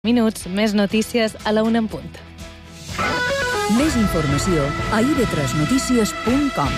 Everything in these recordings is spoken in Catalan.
minuts, més notícies a la 1 en punt. Més informació a ib3notícies.com.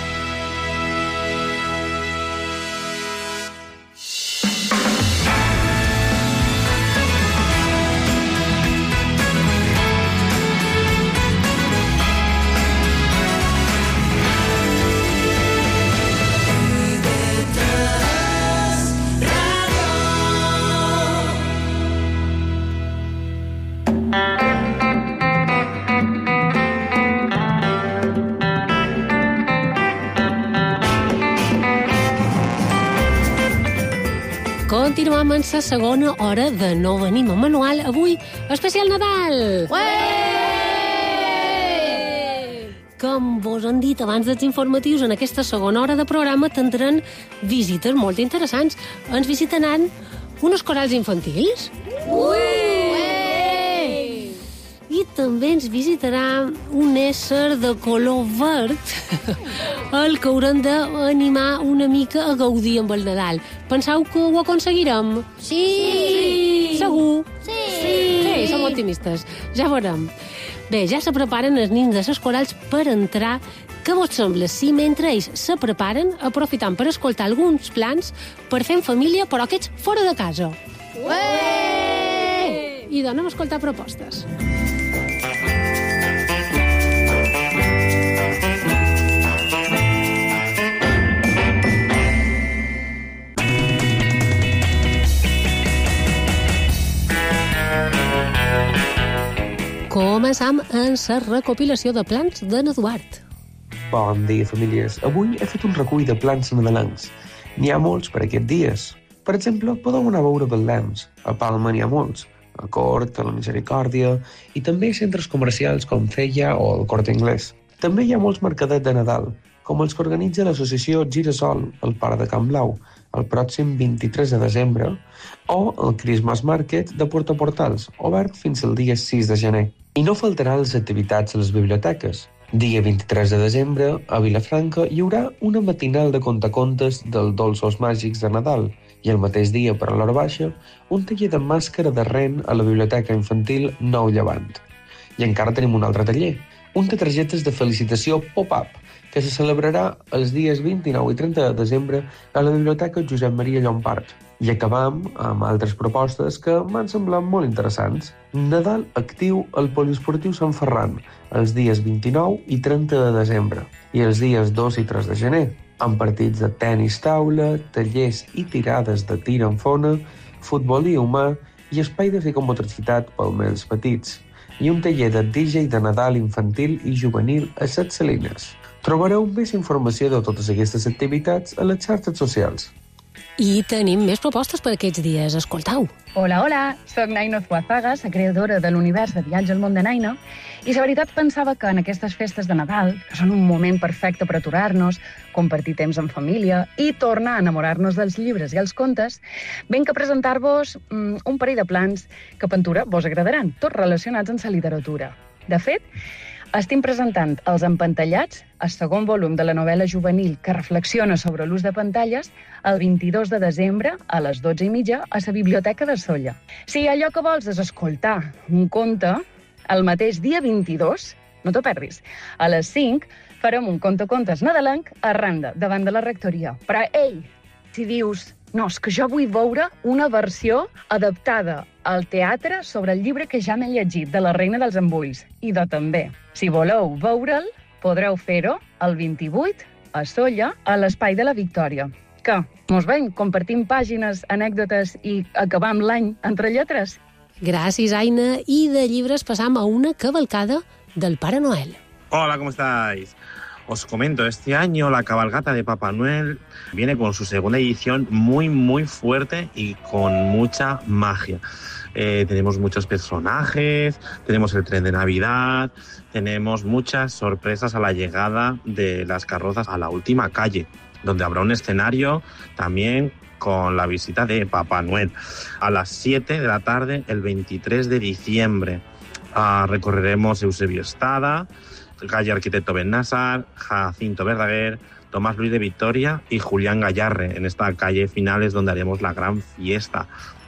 Continuem en la segona hora de No Venim a Manual. Avui, especial Nadal! Com vos han dit abans dels informatius, en aquesta segona hora de programa tindran visites molt interessants. Ens visitaran unes corals infantils. I també ens visitarà un ésser de color verd el que haurem d'animar una mica a gaudir amb el Nadal. Penseu que ho aconseguirem? Sí! Segur? Sí! Som optimistes. Ja veurem. Bé, ja se preparen els nins de les corals per entrar. Què vos sembla si mentre ells se preparen aprofitant per escoltar alguns plans per fer en família, però aquests fora de casa? I donem a escoltar propostes. Començam amb la recopilació de plans d'en Eduard. Bon dia, famílies. Avui he fet un recull de plans nadalencs. N'hi ha molts per aquests dies. Per exemple, podeu anar a veure Betlèms. A Palma n'hi ha molts. A Cort, a la Misericòrdia i també centres comercials com Fella o el Corte Inglés. També hi ha molts mercadets de Nadal, com els que organitza l'associació Girasol, al Parc de Can Blau, el pròxim 23 de desembre, o el Christmas Market de Puerto Portals, obert fins al dia 6 de gener. I no faltaran les activitats a les biblioteques. Dia 23 de desembre, a Vilafranca, hi haurà una matinal de contacontes dels dolços màgics de Nadal i el mateix dia, per a l'hora baixa, un taller de màscara de ren a la Biblioteca Infantil Nou Llevant. I encara tenim un altre taller, un de targetes de felicitació pop-up, que se celebrarà els dies 29 i 30 de desembre a la Biblioteca Josep Maria Llompart. I acabam amb altres propostes que m'han semblat molt interessants. Nadal actiu al Poliesportiu Sant Ferran, els dies 29 i 30 de desembre, i els dies 2 i 3 de gener, amb partits de tenis taula, tallers i tirades de tir en fona, futbolí humà i espai de fer motricitat pel més petits, i un taller de DJ de Nadal infantil i juvenil a Set Salines. Trobareu més informació de totes aquestes activitats a les xarxes socials. I tenim més propostes per aquests dies. Escoltau. Hola, soc Naina Zuazaga, la creadora de l'univers de Viatge al món de Naina, i la veritat pensava que en aquestes festes de Nadal, que són un moment perfecte per aturar-nos, compartir temps en família i tornar a enamorar-nos dels llibres i els contes, venc a presentar-vos un parell de plans que a Pentura vos agradaran, tots relacionats amb la literatura. De fet, estem presentant Els Empantallats, el segon volum de la novel·la juvenil que reflexiona sobre l'ús de pantalles, el 22 de desembre a les 12:30 a la Biblioteca de Sóller. Si allò que vols és escoltar un conte, el mateix dia 22, no t'ho perdis, a les 5 farem un contes nadalenc a Randa, davant de la rectoria. Però, ei, si dius, no, és que jo vull veure una versió adaptada al teatre sobre el llibre que ja m'he llegit, de La reina dels embulls, i de també. Si voleu veure'l, podreu fer-ho el 28 a Sóller, a l'Espai de la Victòria. Què? Mos veiem? Compartim pàgines, anècdotes i acabam l'any entre lletres? Gràcies, Aina. I de llibres passam a una cavalcada del Pare Noel. Hola, ¿cómo estáis? Os comento, este año la cabalgata de Papá Noel viene con su segunda edición muy fuerte y con mucha magia. Tenemos muchos personajes, tenemos el tren de Navidad, tenemos muchas sorpresas a la llegada de las carrozas a la última calle, donde habrá un escenario también con la visita de Papá Noel. A las 7 de la tarde, el 23 de diciembre, recorreremos Eusebio Estada, calle Arquitecto Bennassar, Jacinto Verdaguer, Tomás Luis de Victoria y Julián Gallarre. En esta calle final es donde haremos la gran fiesta.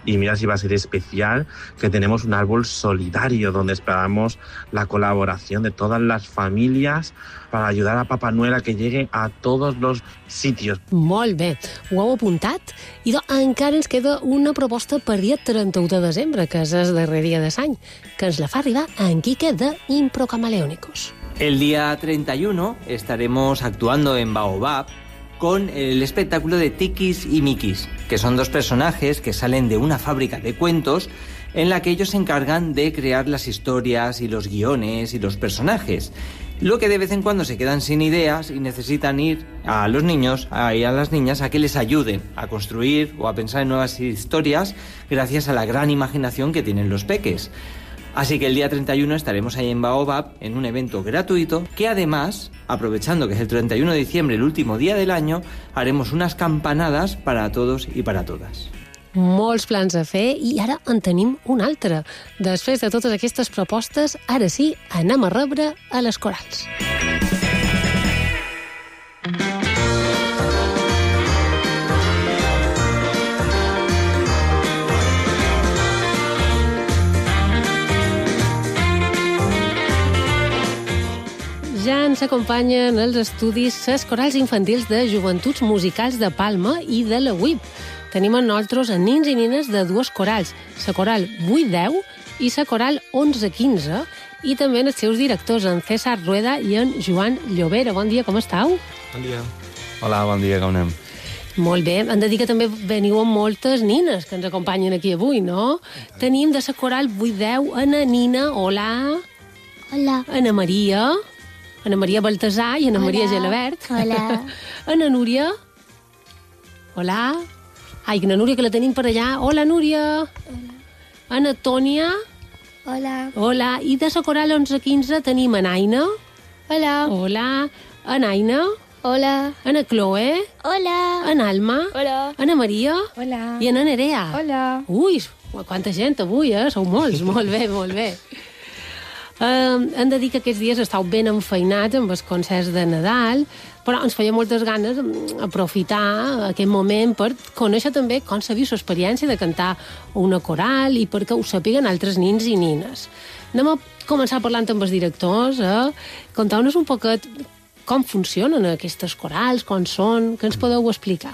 Y mira si va a ser especial que tenemos un árbol solidario donde esperamos la colaboración de todas las familias para ayudar a Papá Noel a que llegue a todos los sitios. Molt bé, ho heu apuntat? I encara ens queda una proposta per dia 31 de desembre, que és el darrer dia de l'any, que ens la fa arribar en Quique de Improcamaleónicos. El día 31 estaremos actuando en Baobab con el espectáculo de Tikis y Mikis, que son dos personajes que salen de una fábrica de cuentos en la que ellos se encargan de crear las historias y los guiones y los personajes. Lo que de vez en cuando se quedan sin ideas y necesitan ir a los niños y a las niñas a que les ayuden a construir o a pensar en nuevas historias gracias a la gran imaginación que tienen los peques. Así que el día 31 estaremos ahí en Baobab en un evento gratuito que además, aprovechando que es el 31 de diciembre, el último día del año, haremos unas campanadas para todos y para todas. Molts plans a fer i ara en tenim un altre. Després de totes aquestes propostes, ara sí, anem a rebre a les corals. Ja ens acompanyen els estudis les corals infantils de Joventuts Musicals de Palma i de la UIP. Tenim amb nosaltres a nins i nines de dues corals, la coral 8-10 i la coral 11-15, i també els seus directors, en César Rueda i en Joan Llobera. Bon dia, com estàu? Bon dia. Hola, bon dia, com anem? Molt bé. Hem de dir que també veniu amb moltes nines que ens acompanyen aquí avui, no? Tenim de la coral 8-10 Ana Nina, hola. Hola. Ana Maria Baltasar i Ana Maria Gelabert. Hola. Ana Núria. Hola. Ai, Ana Núria, que la tenim per allà. Hola, Núria. Hola. Ana Tònia. Hola. Hola. I de la coral 11-15 tenim a Naina. Hola. Hola. A Naina. Hola. Ana Chloe. Hola. Ana Alma. Hola. Ana Maria. Hola. I Ana Nerea. Hola. Ui, quanta gent avui, Sou molts. Molt bé, molt bé. Hem de dir que aquests dies estàu ben enfeinats amb els concerts de Nadal, però ens feia moltes ganes aprofitar aquest moment per conèixer també com s'ha vist l'experiència de cantar una coral i perquè ho sàpiguen altres nins i nines. Anem a començar parlant amb els directors, contar-nos un poquet com funcionen aquestes corals, com són, què ens podeu explicar?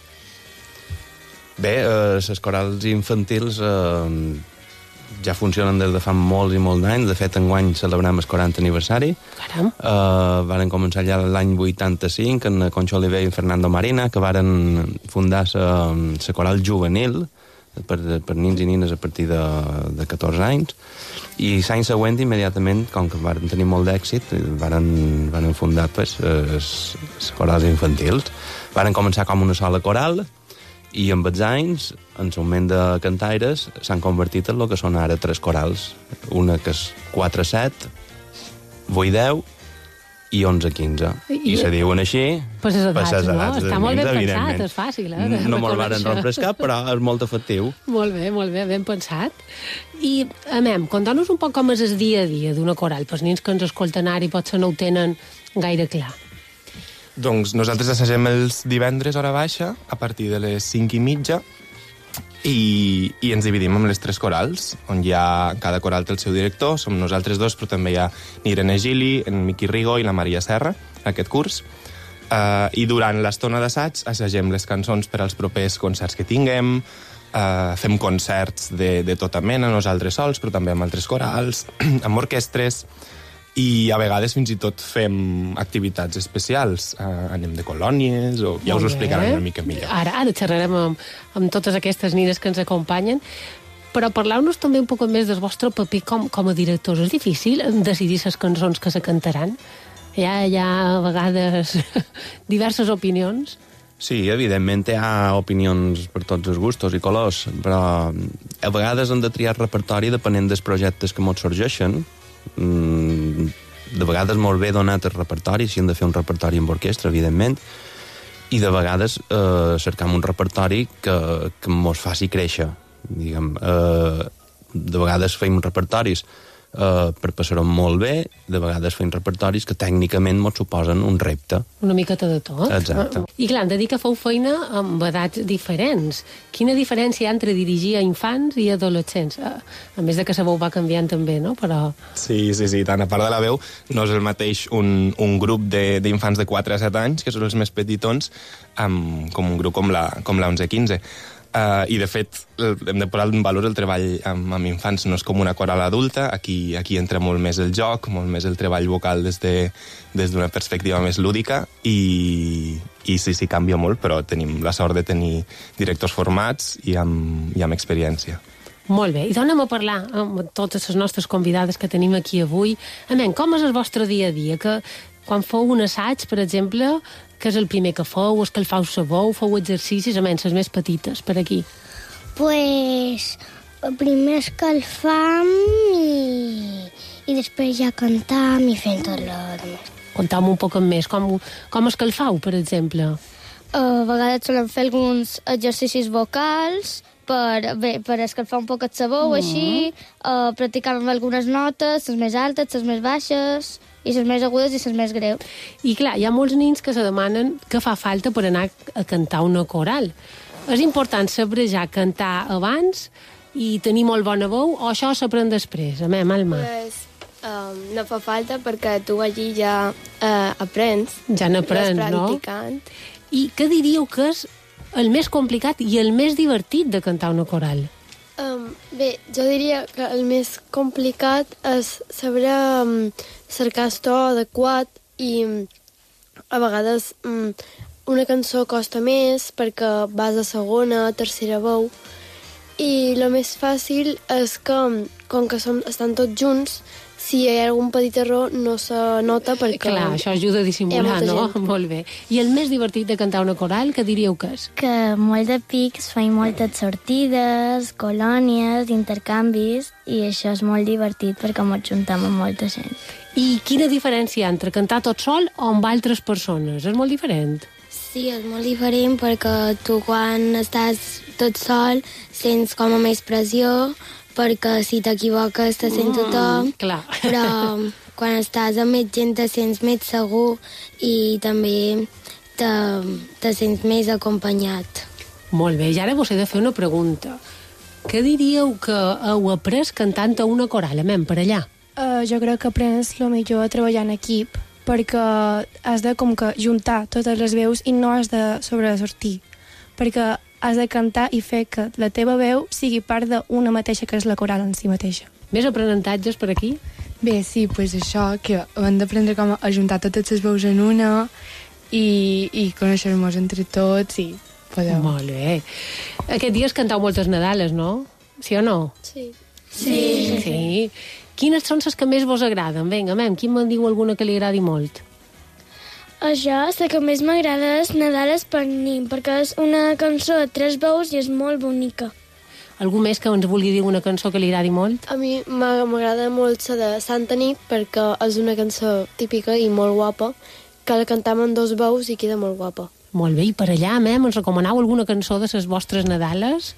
Bé, les corals infantils ja funcionen des de fa molts i molts d'anys. De fet, enguany celebrem el 40 aniversari. Caram. Varen començar ja l'any 85 en Concho Oliver i Fernando Marina, que varen fundar la coral juvenil per nins i nines a partir de 14 anys. I l'any següent, immediatament, com que varen tenir molt d'èxit, varen fundar les corals infantils. Varen començar com una sola coral, i amb els anys, en l'augment de cantaires, s'han convertit en el que són ara 3 corals. Una que és 4-7, 8-10 i 11-15. I se diuen així per les edats, no? Està molt ben nins, pensat, és fàcil. No me'l varen rompre el cap, però és molt efectiu. Molt bé, ben pensat. I, conta'ns un poc com és el dia a dia d'una coral, pels nins que ens escolten ara i potser no ho tenen gaire clar. Doncs nosaltres assagem els divendres hora baixa a partir de les 5:30 i ens dividim en les 3 corals, on cada coral té el seu director, som nosaltres 2, però també hi ha Irene Gili, en Miqui Rigo i la Maria Serra, aquest curs. I durant l'estona d'assaig assagem les cançons per als propers concerts que tinguem, fem concerts de tota mena, nosaltres sols, però també amb altres corals, amb orquestres, i a vegades fins i tot fem activitats especials. Anem de colònies, o ja us ho explicaran una mica millor. Ara xerrarem amb totes aquestes nines que ens acompanyen, però parleu-nos també un poc més del vostre paper com a directors. És difícil decidir les cançons que se cantaran? Hi ha a vegades diverses opinions. Sí, evidentment hi ha opinions per tots els gustos i colors, però a vegades hem de triar repertori depenent dels projectes que ens sorgeixen. De vegades molt bé donat el repertori, si hem de fer un repertori amb orquestra, evidentment, i de vegades cercam un repertori que ens faci créixer, diguem. De vegades fem repertoris per passar-ho molt bé, de vegades fent repertoris que tècnicament ens suposen un repte. Una miqueta de tot. Exacte. I clar, hem de dir que feu feina amb edats diferents. Quina diferència hi ha entre dirigir a infants i adolescents? A més de que la veu va canviant també, no? Però... Sí, tant a part de la veu, no és el mateix un grup d'infants de 4 a 7 anys, que són els més petitons, com un grup com la 11-15. I, de fet, hem de posar en valor el treball amb infants. No és com una coral adulta, aquí entra molt més el joc, molt més el treball vocal des d'una perspectiva més lúdica, i sí, canvia molt, però tenim la sort de tenir directors formats i amb experiència. Molt bé, i tornem a parlar amb totes les nostres convidades que tenim aquí avui. Com és el vostre dia a dia? Que quan feu un assaig, per exemple, què és el primer que feu? Escalfeu la veu? Feu exercicis? Les més petites, per aquí. Pues primer escalfam i després ja cantam i fent tot el demés. Contau-me un poc més. Com escalfeu, per exemple? A vegades solem fer alguns exercicis vocals per escalfar un poc el sabó, així, practicant amb algunes notes, les més altes, les més baixes, i les més agudes i les més greus. I clar, hi ha molts nins que se demanen què fa falta per anar a cantar una coral. És important saber ja cantar abans i tenir molt bona veu, o això s'aprèn després? Alma. Pues, no fa falta perquè tu allí ja aprens. Ja n'aprens, no? I què diríeu que és el més complicat i el més divertit de cantar una coral? Bé, jo diria que el més complicat és saber cercar el to adequat i a vegades una cançó costa més perquè vas a segona, tercera veu, i el més fàcil és que, com que estan tots junts, si hi ha algun petit error no se nota perquè... Clar, això ajuda a dissimular, no? Molt bé. I el més divertit de cantar una coral, què diríeu que és? Que molt de pics, feim moltes sortides, colònies, intercanvis, i això és molt divertit perquè ens juntem amb molta gent. I quina diferència hi ha entre cantar tot sol o amb altres persones? És molt diferent? Sí, és molt diferent perquè tu quan estàs tot sol sents com a més pressió, perquè si t'equivoques te sent tothom, clar. Però quan estàs amb més gent te sents més segur i també te sents més acompanyat. Molt bé, i ara vos he de fer una pregunta. Què diríeu que heu après cantant a una coral, per allà? Jo crec que aprens el millor a treballar en equip, perquè has de com que juntar totes les veus i no has de sobresortir, perquè has de cantar i fer que la teva veu sigui part d'una mateixa, que és la coral en si mateixa. Més aprenentatges per aquí? Bé, sí, doncs això, que hem d'aprendre com a juntar totes les veus en una i conèixer-nos entre tots i podeu... Molt bé. Aquest dia cantau moltes Nadales, no? Sí o no? Sí. Sí. Quines són les que més vos agraden? Vinga, qui me'n diu alguna que li agradi molt? A jo, la que més m'agrada és Nadales per Nim, perquè és una cançó de 3 veus i és molt bonica. Algú més que ens vulgui dir una cançó que li agradi molt? A mi m'agrada molt la de Santa Nit, perquè és una cançó típica i molt guapa, que la cantam en 2 veus i queda molt guapa. Molt bé, i per allà, ens recomanau alguna cançó de les vostres Nadales?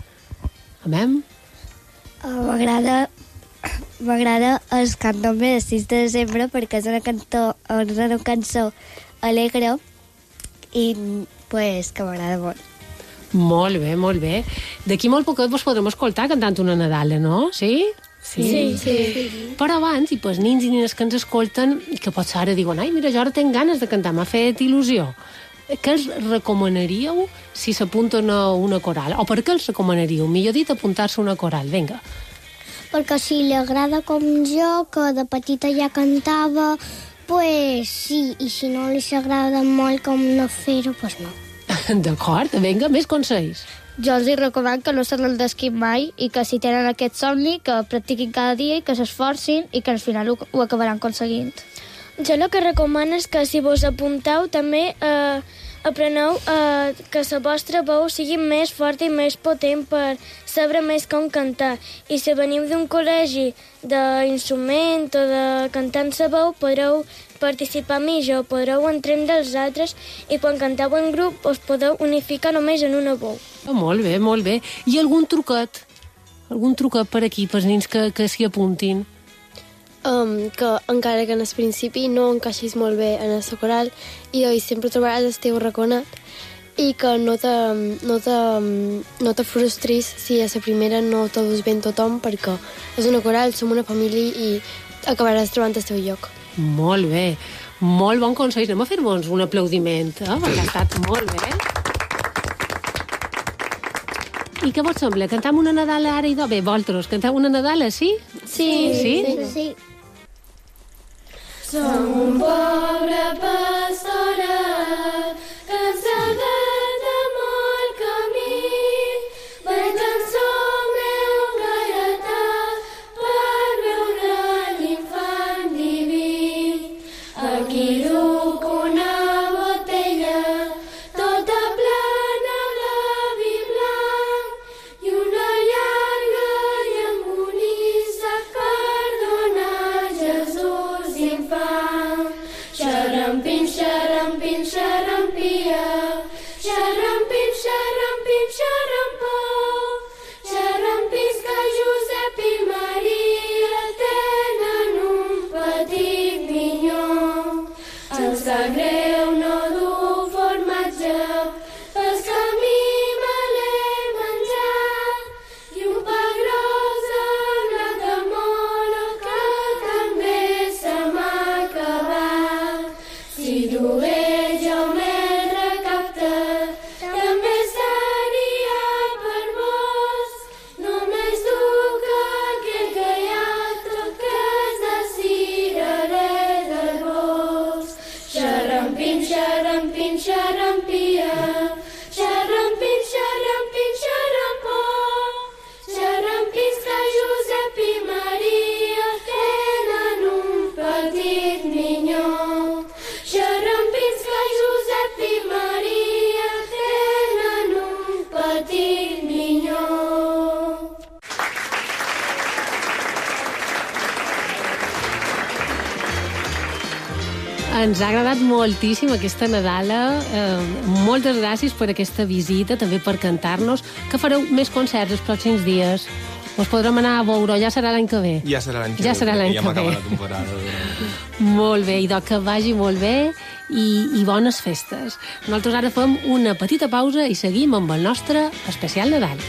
M'agrada el Cant-me de 6 de desembre, perquè és una cançó alegre i pues, que m'agrada molt. Molt bé, molt bé. D'aquí molt poquet vos podrem escoltar cantant una Nadala, no? Sí? Sí. Però abans, i pels nins i nines que ens escolten, que potser ara diuen, ai, mira, jo ara tinc ganes de cantar, m'ha fet il·lusió. Què els recomanaríeu si s'apunten a una coral? O per què els recomanaríeu? Millor dit, apuntar-se a una coral. Vinga. Perquè si li agrada com jo, que de petita ja cantava, pues sí, i si no li s'agrada molt com no fer-ho, pues no. D'acord, vinga, més consells. Jo els recomano que no se n'endesquin mai i que si tenen aquest somni, que practiquin cada dia i que s'esforcin i que al final ho acabaran aconseguint. Jo el que recomano és que si vos apunteu també apreneu que la vostra veu sigui més forta i més potent per saber més com cantar. I si veniu d'un col·legi d'instrument o de cantar la veu, podreu participar millor, podreu entendre els altres i quan canteu en grup us podeu unificar només en una veu. Molt bé, molt bé. I algun truquet? Algun truquet per aquí, pels nins que s'hi apuntin? que encara que en el principi no encaixis molt bé en el coral i sempre trobaràs el teu raconet i que no te frustris si a la primera no te dus bé tothom, perquè és una coral, som una família i acabaràs trobant el teu lloc. Molt bé, molt bon consell. Anem a fer-nos un aplaudiment, perquè ha estat molt bé. I què vos sembla? Cantam una Nadala ara i do? Bé, vosaltres, canteu una Nadala, sí? Sí. Som un pobre pastorat, cansada de molt camí, vaig en som meu gaietà per veure l'infant diví. Aquí duc una botella tota plena de vi blanc i una llarga llamborissa per donar a Jesús infant. Xarampim, xarampim, xarampia, xarampim, xarampim, xarampó, xarampins que Josep i Maria tenen un petit minyó. Em sap greu no dur formatge, pel camí me l'he menjat i un pa gros amb blat de moro que també se m'ha acabat. Si dugués jo més recaptat, també seria per vos. Només duc aquell gaiato que és de cirerer del bosc. Xarampim, xarampim, xarampia, xarampim, xarampim, xarampó, xarampins que Josep i Maria tenen un petit minyó. Xarampins que Josep i Maria tenen un petit minyó. Ens ha agradat moltíssim aquesta Nadala. Moltes gràcies per aquesta visita, també per cantar-nos. Que fareu més concerts els pròxims dies? Us podrem anar a veure, ja serà l'any que ve? Ja serà l'any que ve. Ja serà l'any ja que ve. m'acaba la temporada. Molt bé, idò, que vagi molt bé i bones festes. Nosaltres ara fem una petita pausa i seguim amb el nostre especial Nadal.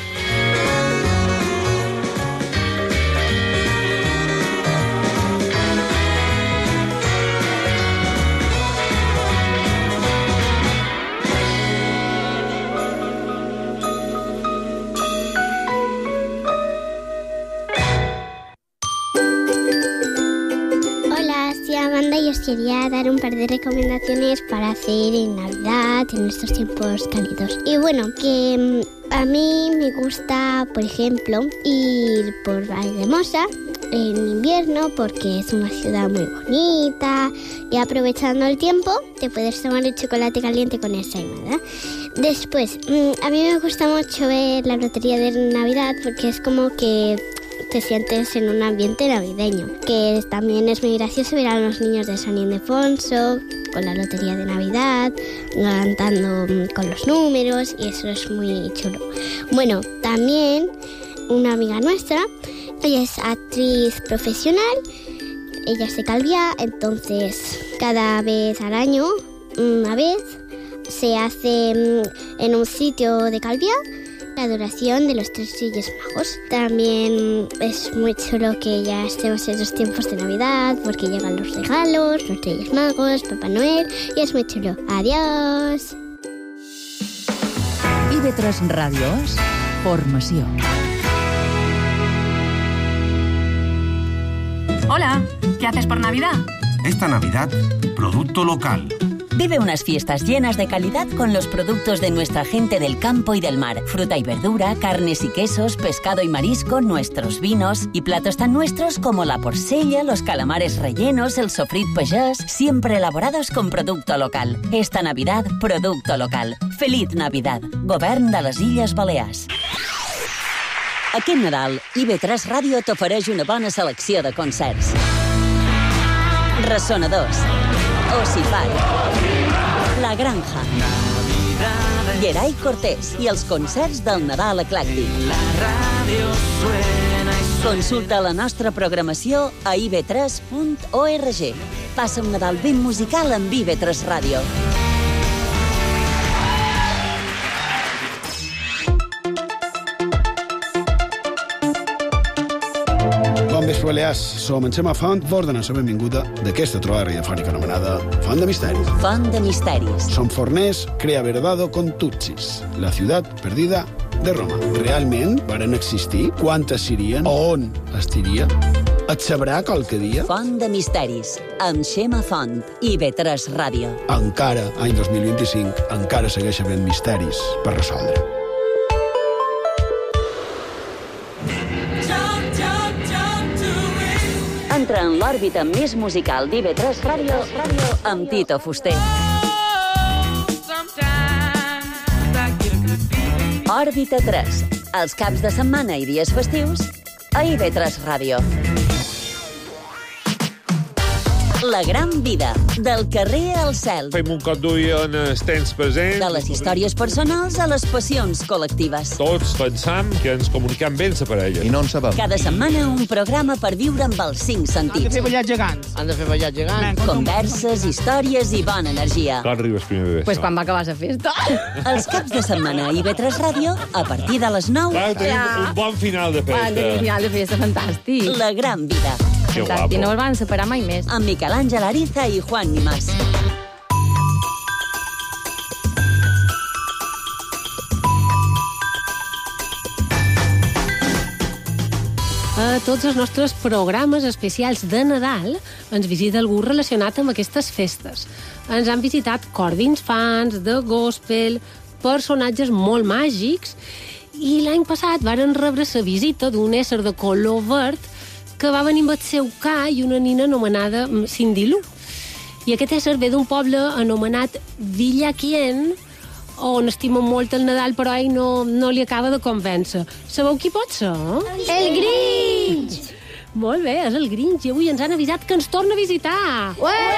Amanda y os quería dar un par de recomendaciones para hacer en Navidad, en estos tiempos cálidos. Y bueno, que a mí me gusta, por ejemplo, ir por Valldemosa en invierno porque es una ciudad muy bonita y aprovechando el tiempo te puedes tomar el chocolate caliente con esa ¿verdad? Después, a mí me gusta mucho ver la lotería de Navidad porque es como que te sientes en un ambiente navideño, que también es muy gracioso ver a los niños de San Ildefonso con la lotería de Navidad, cantando con los números, y eso es muy chulo. Bueno, también una amiga nuestra, ella es actriz profesional, ella es de Calviá, entonces cada vez al año, una vez, se hace en un sitio de Calviá la adoración de los tres Reyes Magos. También es muy chulo que ya estemos en los tiempos de Navidad porque llegan los regalos, los Reyes Magos, Papá Noel, y es muy chulo. Adiós. IB3 Ràdios, formació. Hola, ¿qué haces por Navidad? Esta Navidad, producto local. Vive unas fiestas llenas de calidad con los productos de nuestra gente del campo y del mar. Fruta y verdura, carnes y quesos, pescado y marisco, nuestros vinos y platos tan nuestros como la porcella, los calamares rellenos, el sofrit pagès, siempre elaborados con producto local. Esta Navidad, producto local. Feliz Navidad. Govern de les Illes Balears. Aquest Nadal, IB3 Ràdio t'ofereix una bona selecció de concerts. Ressonadors, Ossifat, La Granja, Gerai Cortés i els concerts del Nadal eclèctic. La ràdio suena i Consulta la nostra programació a ib3.org. Passa un Nadal ben musical amb IB3 Ràdio. Bon vespre, Balears. Som en Xema Font, vos donem la benvinguda d'aquesta trobada radiofònica anomenada Font de Misteris. Font de Misteris. Som forners, crea verdado con Tutsis, la ciutat perdida de Roma. Realment varen existir? Quantes serien? On estiria? Et sabrà qualque dia? Font de Misteris, amb Xema Font, IB3 Ràdio. Encara, any 2025, encara segueix havent misteris per resoldre. Entra en l'òrbita més musical d'IB3 Ràdio amb Tito Fuster. Òrbita 3, els caps de setmana i dies festius a IB3 Ràdio. La gran vida, del carrer al cel. Fem un cop d'ull en els temps presents. De les històries personals a les passions col·lectives. Tots pensam que ens comunicam bé amb la parella. I no en sabem. Cada setmana un programa per viure amb els 5 sentits. Han de fer ballar gegants. Han de fer ballar gegants. Converses, històries i bona energia. Quan arribes primer de Pues quan va acabar la festa. Els caps de setmana a IB3 Ràdio, a partir de les 9. Clar, tenim un bon final de festa. Un final de festa fantàstic. La gran vida. Que fantàstic, guapo. no els van separar mai més. Amb Miquel Àngel Ariza i Juan Nimás. A tots els nostres programes especials de Nadal ens visita algú relacionat amb aquestes festes. Ens han visitat cor d'infants, de gospel, personatges molt màgics, i l'any passat varen rebre la visita d'un ésser de color verd que va venir amb el seu ca i una nina anomenada Cindy Lou. I aquest ésser ve d'un poble anomenat Villaquien, on estimen molt el Nadal, però a ell no li acaba de convèncer. Sabeu qui pot ser? El Grinch! Molt bé, és el Grinch, i avui ens han avisat que ens torna a visitar.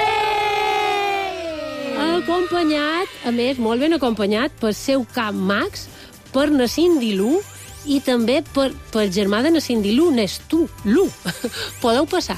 Acompanyat, a més, molt ben acompanyat, pel seu cap Max, per na Cindy Lou, i també per germà de na Cindy Lou, n'és tu, Lou. Podeu passar.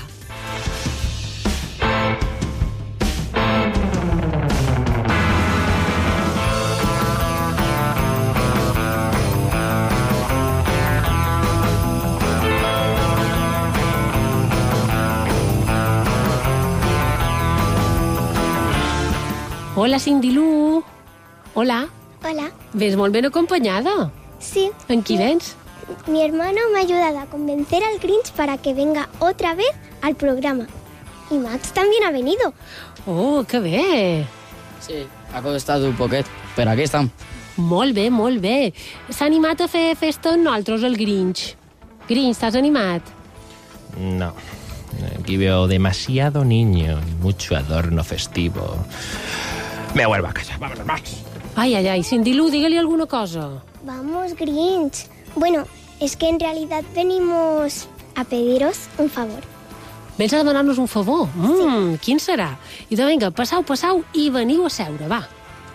Hola, Cindy Lou. Hola. Hola. Ves molt ben acompanyada. Sí. ¿En quién ves? Mi hermano me ha ayudado a convencer al Grinch para que venga otra vez al programa. Y Max también ha venido. Oh, que bé. Sí, ha costat un poquet, però aquí estem. Molt bé, molt bé. S'ha animat a fer festa amb nosaltres, el Grinch. Grinch, t'has animat? No. Aquí veo demasiado niño y mucho adorno festivo. Me vuelvo a casa. Vámonos, Max. Ai, ai, ai. Cindy Lou, digue-li alguna cosa. Vamos, Grinch. Bueno, es que en realidad venimos a pediros un favor. Vens a demanar-nos un favor? Sí. Quin serà? I doncs vinga, passau i veniu a seure, va.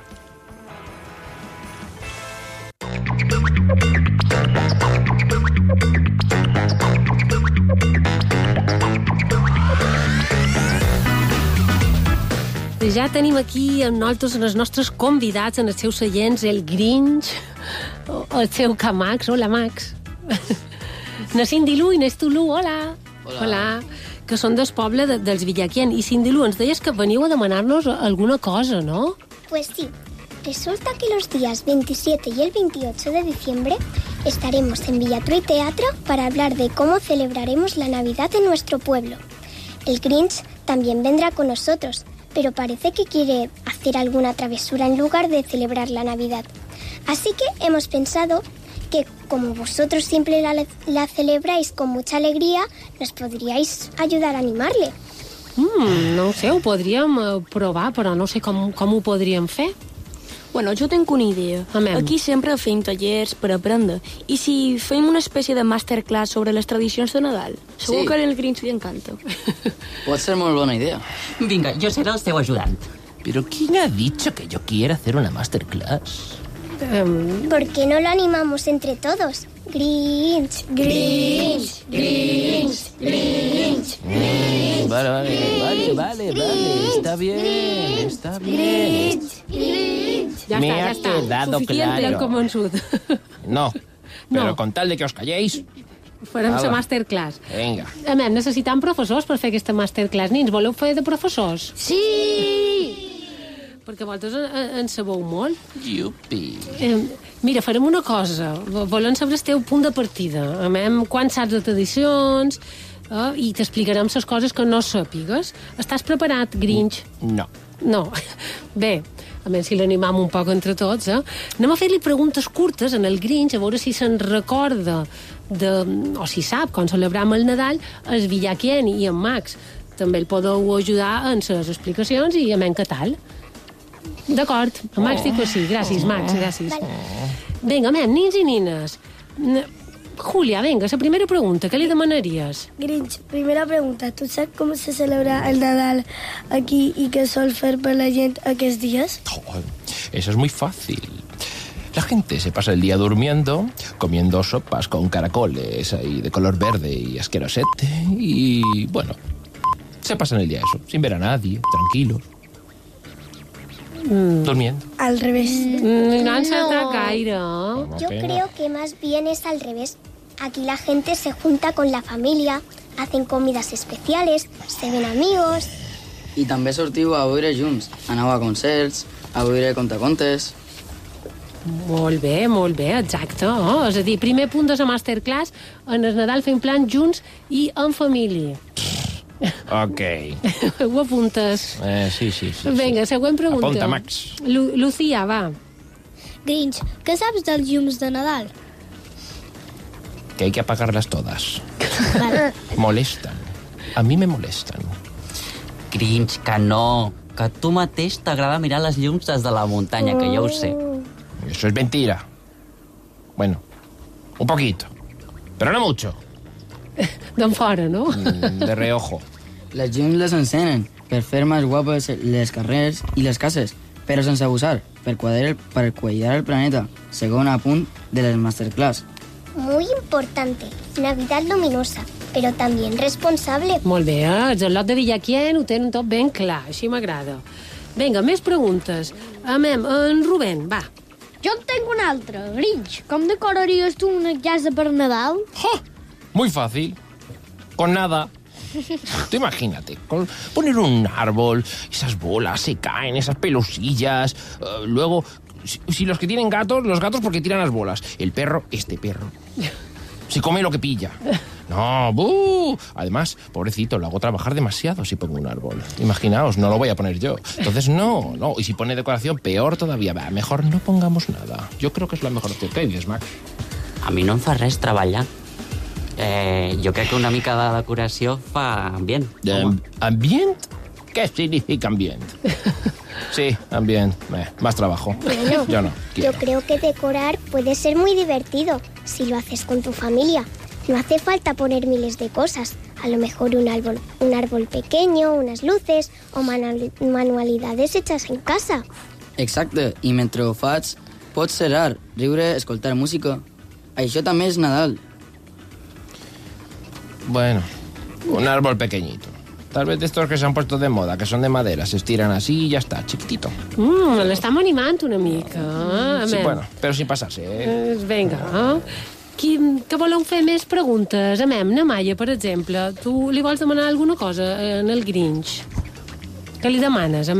Ja tenim aquí amb nosaltres els nostres convidats en els seus seients, el Grinch, el seu cap Max. Hola, Max. Na Cindy Lou i n'és tu, Lou. Hola. Hola. Que són del poble dels Villaquien. I Cindy Lou, ens deies que veniu a demanar-nos alguna cosa, ¿no? Pues sí. Resulta que los días 27 y el 28 de diciembre estaremos en Villatruy Teatro para hablar de cómo celebraremos la Navidad en nuestro pueblo. El Grinch también vendrá con nosotros, pero parece que quiere hacer alguna travesura en lugar de celebrar la Navidad. Así que hemos pensado que, como vosotros siempre la celebráis con mucha alegría, nos podríais ayudar a animarle. No ho sé, ho podríem provar, però no sé com ho podríem fer. Bueno, jo tenc una idea. Aquí sempre fem tallers per aprendre. I si fem una espècie de masterclass sobre les tradicions de Nadal? Segur que al Grinch li encanta. Pot ser molt bona idea. Vinga, jo seré el seu ajudant. ¿Pero quién ha dicho que yo quiera hacer una masterclass? ¿Por qué no lo animamos entre todos? Grinch, Grinch, Grinch, Grinch, Grinch. Vale. Está bien. Ja Me està, ha quedado Suficient, claro. l'hem convençut. No, pero con tal de que os calléis... Farem la Ala. masterclass. Venga. Necessitam professors per fer aquesta masterclass. Nins, voleu fer de professors? Sí! Perquè vosaltres en sabeu molt. Yupi. Mira, farem una cosa. Volem saber el teu punt de partida. Quan saps de tradicions i t'explicarem les coses que no sàpigues. Estàs preparat, Grinch? No. No. Bé, a menys si l'animam un poc entre tots, anem a fer-li preguntes curtes en el Grinch, a veure si se'n recorda o si sap com celebram el Nadal, el Villaquién i en Max. També el podeu ajudar en les explicacions i en què tal. D'acord, en Max diu que sí. Gràcies, Max, gràcies. Vinga, nins i nines. Julia, venga, la primera pregunta, què li demanaries? Grinch, primera pregunta. ¿Tú sabes cómo se celebra el Nadal aquí y qué sol fer per la gent aquests dies? Eso es muy fácil. La gente se pasa el día durmiendo, comiendo sopas con caracoles ahí de color verde y asquerosete y, bueno, se pasan el día eso, sin ver a nadie, tranquilos. Durmiendo. Al revés. No han saltat gaire. Yo creo que más bien es al revés. Aquí la gente se junta con la familia, hacen comidas especiales, se ven amigos. I també sortiu a veure junts. Aneu a concerts, a veure contacontes. Molt bé, exacte. És a dir, primer punt de la masterclass, en el Nadal fem plans junts i en família. Ok. Ho apuntes? Sí. Vinga, següent pregunta. Apunta, Max. Lucía, va. Grinch, què saps dels llums de Nadal? Que hay que apagarlas todas. Molestan. A mí me molestan. Grinch, que no. Que a tu mateix t'agrada mirar les llums des de la muntanya, que ja ho sé. Eso es mentira. Bueno, un poquito. Pero no mucho. D'en fora, no? De reojo. Les llums les encenen per fer més guapes les carrers i les cases, però sense abusar, per cuidar el planeta. Segon apunt de les masterclass. Muy importante, Navidad luminosa, pero también responsable. Molt bé, els del lot de Villaquién ho tenen tot ben clar, així m'agrada. Vinga, més preguntes. En Rubén, va. Jo en tengo una altra. Grinch, com decoraries tu una casa per Nadal? Muy fácil. Con nada. Tú imagínate, poner un árbol, esas bolas se caen, esas pelusillas, luego, si los que tienen gatos, los gatos porque tiran las bolas. El perro, este perro, se come lo que pilla. No, ¡buh! Además, pobrecito, lo hago trabajar demasiado si pongo un árbol. Imaginaos, no lo voy a poner yo. Entonces, no. Y si pone decoración, peor todavía. Va, mejor no pongamos nada. Yo creo que es la mejor opción. ¿Qué dices, Max? A mi no em fa res treballar. Jo crec que una mica de decoració fa ambient. ¿Ambient? ¿Qué significa ambient? Sí, ambient. Más trabajo. Bueno, yo no quiero. Yo creo que decorar puede ser muy divertido si lo haces con tu familia. No hace falta poner miles de cosas. A lo mejor un árbol pequeño, unas luces o manualidades hechas en casa. Exacte, i mentre ho faig, pots cerar, riure, escoltar música. Això també és Nadal. Bueno, un árbol pequeñito. Tal vez de estos que se han puesto de moda, que son de madera, se estiran así y ya está, chiquitito. L'estem animant una mica. Sí, bueno, pero sin pasarse, ¿eh? Vinga, que voleu fer més preguntes? Na Maia, per exemple, tu li vols demanar alguna cosa en el Grinch? Què li demanes,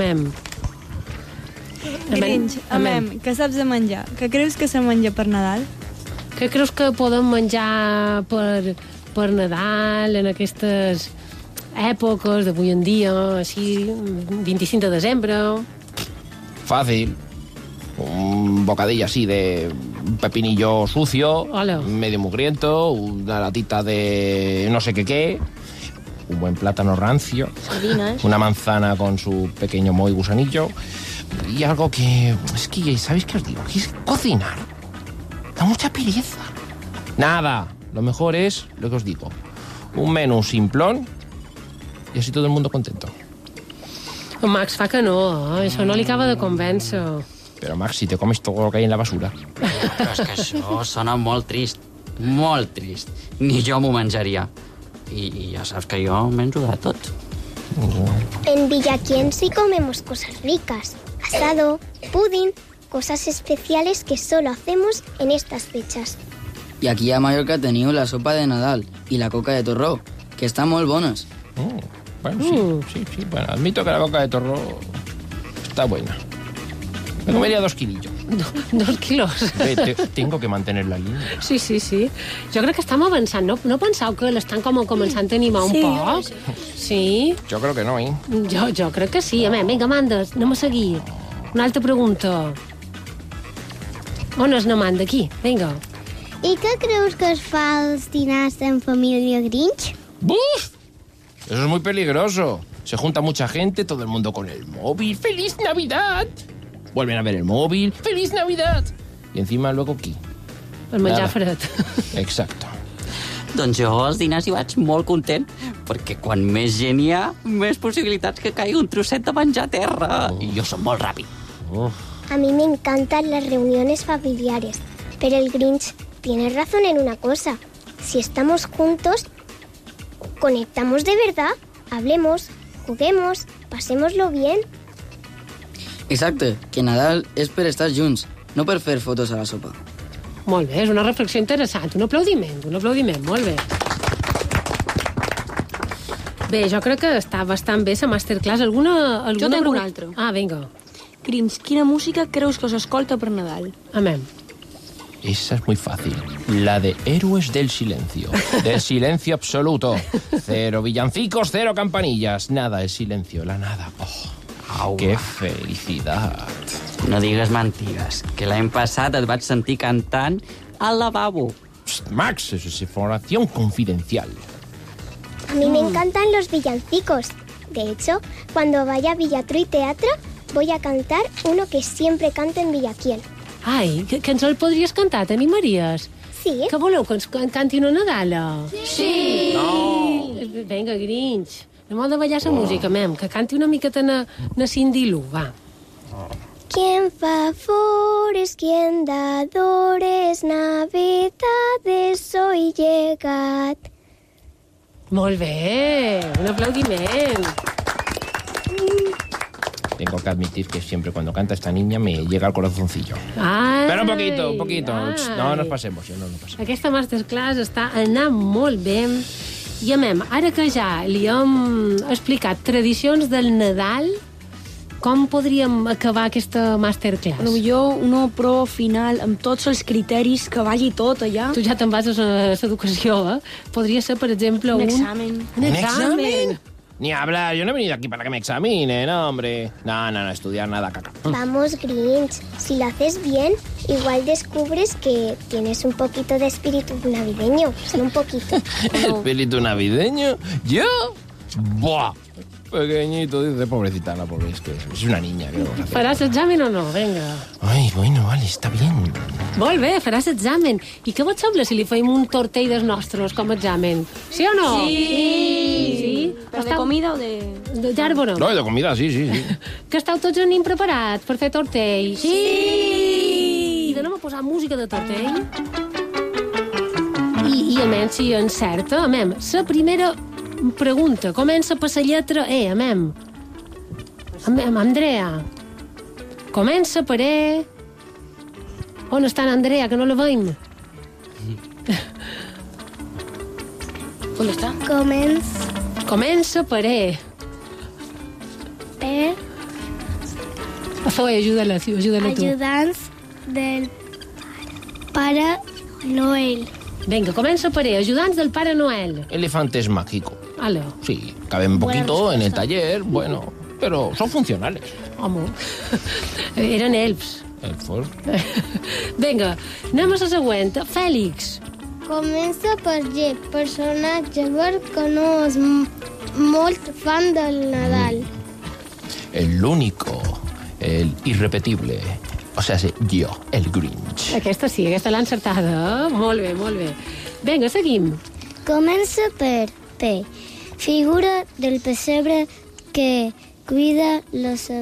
Grinch, què saps de menjar? Què creus que se menja per Nadal? Què creus que podem menjar per Nadal, en aquestes èpoques d'avui en dia, així, 25 de desembre? Fácil. Un bocadillo así de pepinillo sucio, medio mugriento, una latita de no sé qué, un buen plátano rancio, sardinas, una manzana con su pequeño moho y gusanillo, y algo que... Es que, ¿sabéis qué os digo? Que es cocinar. Da mucha pereza. Nada. Lo mejor es, lo que os digo, un menú simplón y así todo el mundo contento. Max fa que no, això no li acaba de convèncer. Pero Max, si te comes todo lo que hay en la basura. Però és que això sona molt trist. molt trist. Ni jo m'ho menjaria. I ja saps que jo menjo de tot. En Villaquién sí comemos cosas ricas. Asado, pudding, cosas especiales que solo hacemos en estas fechas. I aquí a Mallorca teniu la sopa de Nadal i la coca de torró, que estan molt bones. Bueno, sí. Bueno, admito que la coca de torró está buena. Me comería 2 kilillos. 2 quilos. Tengo que mantener la línea. Sí. Jo crec que estem avançant. No penseu que l'estan com començant a animar un poc? Sí. Yo creo que no, ¿eh? Jo crec que sí. Vinga, Amandes, anem a seguir. Una altra pregunta. On és n'Amanda? Aquí, vinga. I què creus que es fa als dinars en família Grinch? ¡Buf! Eso es muy peligroso. Se junta mucha gente, todo el mundo con el móvil. ¡Feliz Navidad! Vuelven a ver el móvil. ¡Feliz Navidad! Y encima luego aquí. El menjar fred. Exacto. Doncs jo als dinars hi vaig molt content, perquè quan més gent hi ha, més possibilitats que caigui un trosset de menjar a terra. I jo som molt ràpid. A mí me encantan las reuniones familiares, pero el Grinch tiene razón en una cosa. Si estamos juntos, conectamos de verdad, hablemos, juguemos, pasémoslo bien. Exacte, que Nadal és per estar junts, no per fer fotos a la sopa. Molt bé, és una reflexió interessant. Un aplaudiment, molt bé. Bé, jo crec que està bastant bé la masterclass. Alguna Jo tinc una altra. Ah, vinga. Grinch, quina música creus que s'escolta per Nadal? Amén. Esa es muy fácil. La de Héroes del Silencio. Del silencio absoluto. 0 villancicos, 0 campanillas. Nada es silencio, la nada. Oh, ¡qué felicidad! No digues mentides, que l'any passat et vaig sentir cantant al lavabo. Psst, Max, eso es información confidencial. A mí me encantan los villancicos. De hecho, cuando vaya a Villatruy Teatro, voy a cantar uno que siempre canto en Villaquién. Ai, que ens el podries cantar, t'animaries? Sí. Que voleu que ens canti una Nadala? Sí! No! Vinga, Grinch, anem a ballar la música, que canti una miqueta na Cindy Lou, va. ¿Quién favores, quién dadores, navidades hoy llegat? Molt bé, un aplaudiment. Tengo que admitir que siempre cuando canta esta niña me llega al corazoncillo. Ai, Pero un poquito. No nos pasemos. Aquesta masterclass està anant molt bé. I ara que ja li hem explicat tradicions del Nadal, com podríem acabar aquesta masterclass? Potser una prova final amb tots els criteris que vagi tot allà. Tu ja te'n vas a l'educació, eh? Podria ser, per exemple, un examen. ¿Un examen? Ni hablar, yo no he venido aquí para que me examinen, hombre. No, estudiar nada, caca. Vamos, Grinch, si lo haces bien, igual descubres que tienes un poquito de espíritu navideño. Solo un poquito. ¿Espíritu navideño? ¿Yo? ¡Buah! Pequeñito, dice, pobrecita, la pobre, es que es una niña. ¿Faràs examen o no? Vinga. Ai, bueno, vale, està bien. Molt bé, faràs examen. I què vos sembla si li feim un tortell dels nostres com a examen? Sí o no? Sí. Però de comida o de... D'àrbora? No, de comida, sí. Que esteu tots anem preparats per fer tortell? Sí! Anem a posar música de tortell. I si encerta, la primera pregunta comença per la lletra E, Andrea. Comença per E. On està Andrea, que no la veiem? On està? Comença per E. E. Zoe, ajuda-la tu. Ajudants del Pare Noel. Venga, comença per E. Ajudants del Pare Noel. Elefantes mágicos. Aló. Sí, caben un poquito en el taller, bueno, pero son funcionales. Home, eren elfs. Elfos. Vinga, anem a la següent. Fèlix. Comença per G, personatge verd que no és molt fan del Nadal. El único, el irrepetible, o sea, yo, el Grinch. Aquesta sí, aquesta l'ha encertada. Molt bé. Vinga, seguim. Comença per P, figura del pessebre que cuida les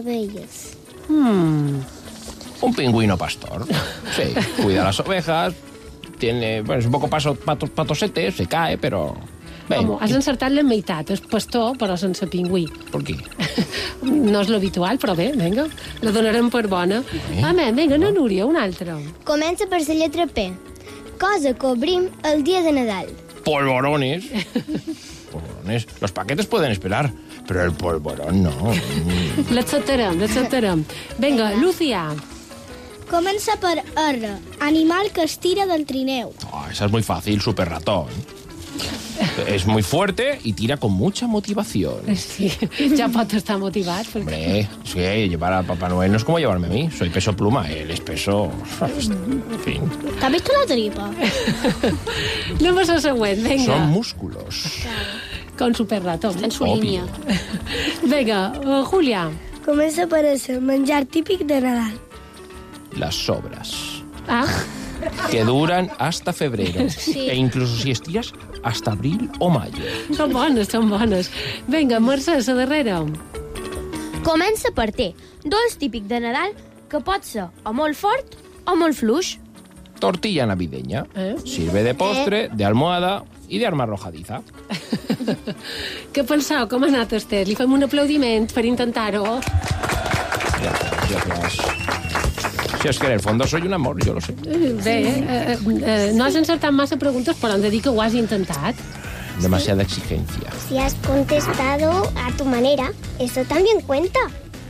abelles. Un pingüino pastor. Sí, cuida las ovejas, es un poco patosete, se cae, pero... Home, has encertat la meitat. És pastor, però sense pingüí. Per què? No és l'habitual, però bé, vinga, la donarem per bona. Home, vinga, no, Núria, una altra. Comença per la lletra P. Cosa que obrim el dia de Nadal. Polvorones. Polvorones. Los paquetes pueden esperar, pero el polvorón no. L'acceptarem. Vinga, Lucía. Comença per R. Animal que es tira del trineu. Esa es muy fácil, super ratón. Es muy fuerte y tira con mucha motivación. Sí, ja pot estar motivat. Hombre, es que llevar al Papá Noel no es como llevarme a mí. Soy peso pluma, él es peso... En fin. ¿T'has visto la tripa? Anem a la següent, vinga. Son músculos. Con super ratón. Està en su línia. Vinga, Julia. Comença per ese menjar típic de Nadal. Las sobras. Ah. Que duran hasta febrero. Sí. E incluso si estiras, hasta abril o mayo. Són bones. Vinga, Mercè, la darrera. Comença per T. Dolç típic de Nadal que pot ser o molt fort o molt fluix. Tortilla navideña. Sirve de postre, de almohada y de arma arrojadiza. Què penseu? Com ha anat, Esther? Li fem un aplaudiment per intentar-ho. Gracias. Si es que en el fondo soy un amor, yo lo sé. Bé, no has encertat massa preguntes, però hem de dir que ho has intentat. Demasiada exigencia. Si has contestado a tu manera, eso también cuenta.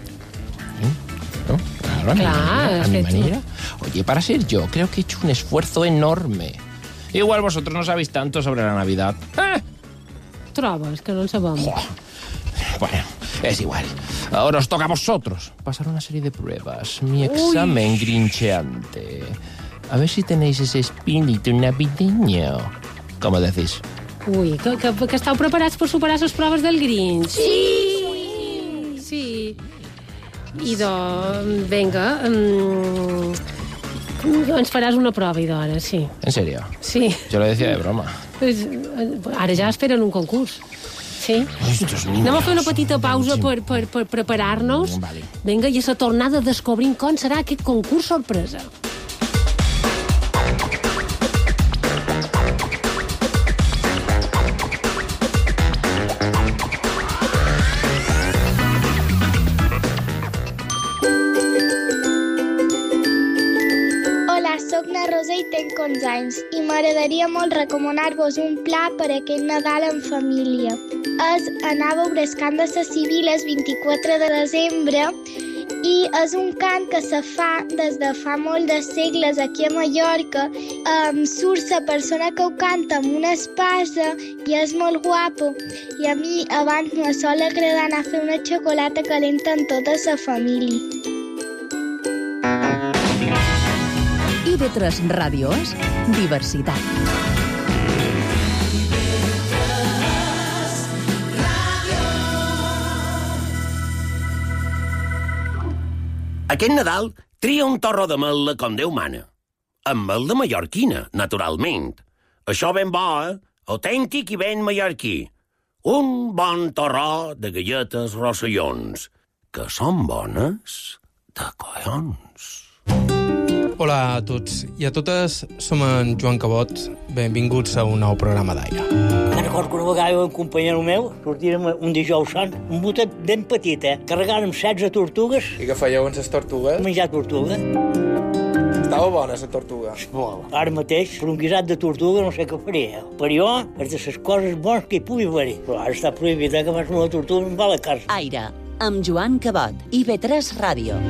¿No? Claro, a mi manera. Oye, para ser yo, creo que he hecho un esfuerzo enorme. Igual vosotros no sabéis tanto sobre la Navidad. Trobes que no en sabem. Bueno, es igual. Ahora os toca a vosotros pasar una serie de pruebas. Mi examen grincheante. A ver si tenéis ese espíritu navideño. ¿Cómo decís? Ui, que esteu preparats per superar les proves del Grinch? Sí. I vinga, ens faràs una prova, Idora, sí. ¿En serio? Sí. Yo lo decía de broma. Ara ja esperen un concurs. Sí? Anem a fer una petita pausa per preparar-nos. Vale. Vinga, i a la tornada descobrim com serà aquest concurs sorpresa. Hola, soc na Rosa i tenc 11 anys i m'agradaria molt recomanar-vos un pla per aquest Nadal en família. És anar a veure el cant de la Civil el 24 de desembre i és un cant que se fa des de fa molt de segles aquí a Mallorca. Surt la persona que ho canta amb una espasa i és molt guapo. I a mi abans me sol agradar anar a fer una xocolata calenta amb tota la família. IB3 Ràdio és diversitat. Aquest Nadal tria un torró de mel com Déu mana. Amb mel de mallorquina, naturalment. Això ben bo, autèntic i ben mallorquí. Un bon torró de galletes rossellons, que són bones de collons. Hola a tots i a totes, som en Joan Cabot. Benvinguts a un nou programa d'Aire. Me'n recordo que una vegada un companyero meu sortirem un dijous sant, un botet ben petit, carregàrem 16 tortugues. I què fèieu amb les tortugues? Menjar tortuga. Estava bona, la tortuga. Ara mateix, per un guisat de tortuga no sé què faria. Per jo, és de les coses bones que hi pugui haver. Però ara està prohibit que fas una tortuga i em va a la casa. Aire, amb Joan Cabot, IB3 Ràdio.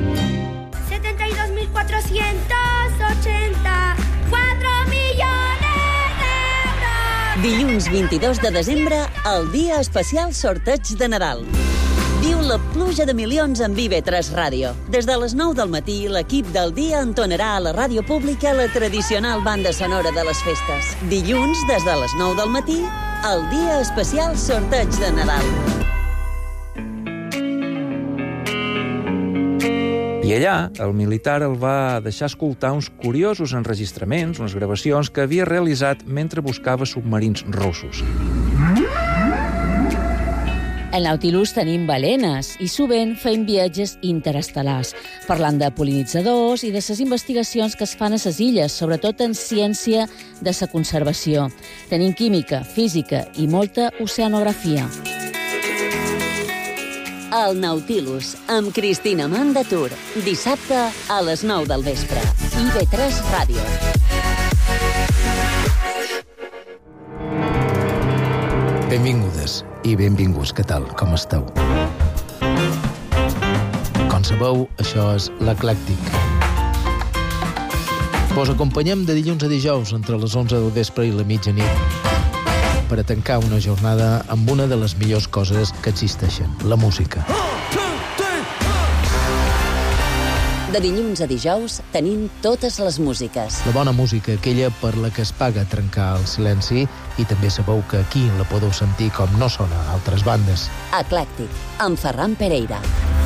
72.484 milions d'euros! Dilluns 22 de desembre, el dia especial sorteig de Nadal. Viu la pluja de milions amb IB3 Ràdio. Des de les 9 del matí, l'equip del dia entonarà a la ràdio pública la tradicional banda sonora de les festes. Dilluns, des de les 9 del matí, el dia especial sorteig de Nadal. I allà, el militar el va deixar escoltar uns curiosos enregistraments, unes gravacions que havia realitzat mentre buscava submarins russos. Al Nautilus tenim balenes i sovint fem viatges interestel·lars, parlant de pol·linitzadors i de les investigacions que es fan a les illes, sobretot en ciència de la conservació. Tenim química, física i molta oceanografia. El Nautilus, amb Cristina Mandatur. Dissabte a les 9 del vespre. IB3 Ràdio. Benvingudes i benvinguts, què tal, com esteu? Com sabeu, això és l'Eclèctic. Vos acompanyem de dilluns a dijous entre les 11 del vespre i la mitjanit per a tancar una jornada amb una de les millors coses que existeixen, la música. De dilluns a dijous tenim totes les músiques. La bona música, aquella per la que es paga trencar el silenci, i també sabeu que aquí la podeu sentir com no sona a altres bandes. Eclèctic, amb Ferran Pereira.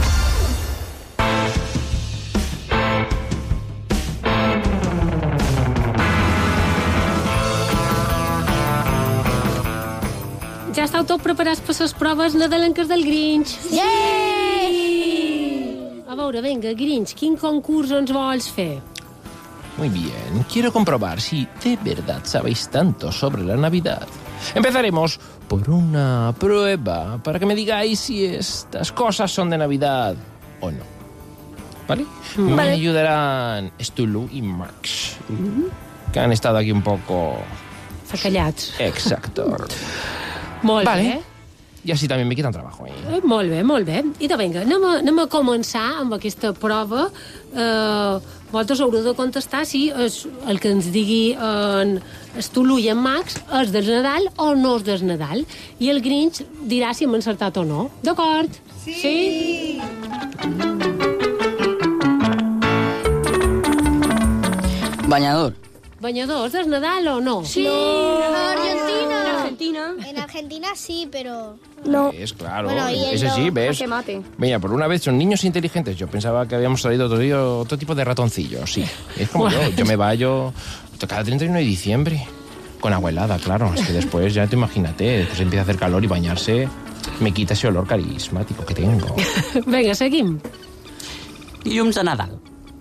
Ja esteu tots preparats per les proves nadalenques del Grinch? A veure, venga, Grinch, quin concurs ens vols fer? Muy bien, quiero comprobar si de verdad sabéis tanto sobre la Navidad. Empezaremos por una prueba para que me digáis si estas cosas son de Navidad o no. ¿Vale? Me ayudarán Stulu y Max, que han estado aquí un poco... Facallats. Exacto. Molt vale. bé. Y así también me quitan trabajo. Molt bé, molt bé. I de vinga, anem a començar amb aquesta prova. Vosaltres haureu de contestar si el que ens digui en Stulu i en Max és del Nadal o no és del Nadal. I el Grinch dirà si hem encertat o no. D'acord? Sí? Banyador. Banyador, és del Nadal o no? Sí. Argentina. En Argentina sí, pero... No. Es claro, Bueno, y es el así, no. ¿ves? Mate. Mira, por una vez son niños inteligentes. Yo pensaba que habíamos salido otro tipo de ratoncillos, sí. Es como yo me baño cada 31 de diciembre. Con agua helada, claro. Es que después, ya te imagínate, después empieza a hacer calor y bañarse me quita ese olor carismático que tengo. Vinga, seguim. Llums de Nadal.